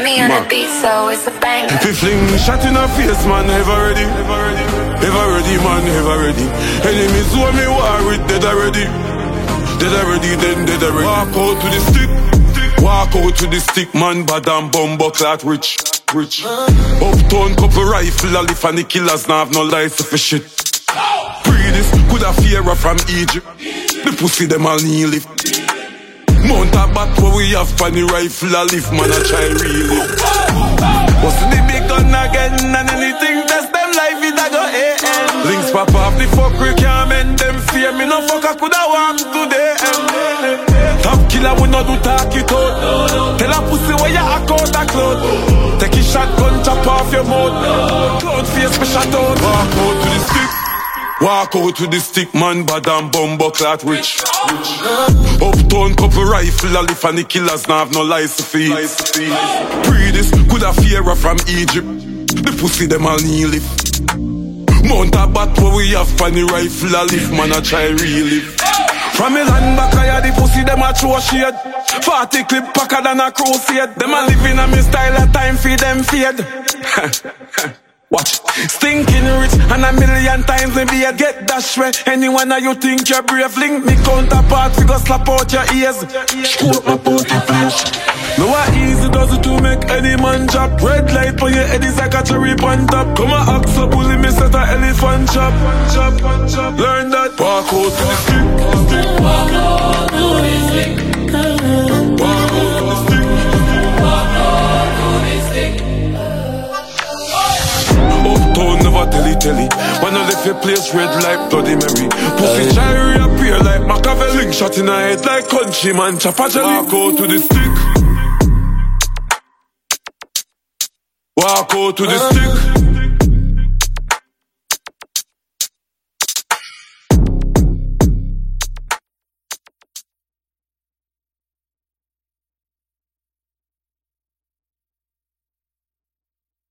me on the beat, so it's a bang. If you fling shot in her face, man, ever ready. Ever ready, man, ever ready. Enemies who me war with, dead already. Dead already, then dead already. Walk out to the stick. Walk out to the stick, man, bad and bumbo clat rich. Uptown couple rifle, a lift and the killers now have no license for shit. Pre this, could have fear from Egypt. The pussy them all knee lift. Mount a bat where we have funny rifle, a lift, man, I try really. Bust the big gun again and anything test them life it a go AM. Links pop off the fuck we can't mend them fear. Me no fuck I coulda walked today. Top killer we no do talk it out. Tell a pussy where you act out a cloud. Take a shotgun chop off your mouth. Cloud face me shot out. Walk out to the stick. Walk out to the stick, man, bad and bumbo clat rich. Uptown couple rifle, a lift and the killers now have no license for it. Pre this, could have fear from Egypt. The pussy them all knee lift. Mount a bat where we have funny rifle, a lift, man, I try relive. From me land back I the pussy them a throw shade. 40 clip packer than a crusade. Them a living a me style, a time for them fade. Watch, stinking rich and a million times maybe I get dash way. Anyone that you think you're brave, link me counterpart, we go slap out your ears. Screw up my booty place. Know how easy does it to make any man drop. Red light on your head is like a cherry on top. Come on, axe up, bully me set a elephant chop. Learn that. Walk out to the stick. Walk out to the stick. Walk out to the stick. Walk out to the stick. Uptown never telly. Wanna lift your place red like Bloody Mary. Pussy try reappear like Machiavelli. Shot in her head like countryman chopper jelly. Walk out to the stick. Walk out to the stick.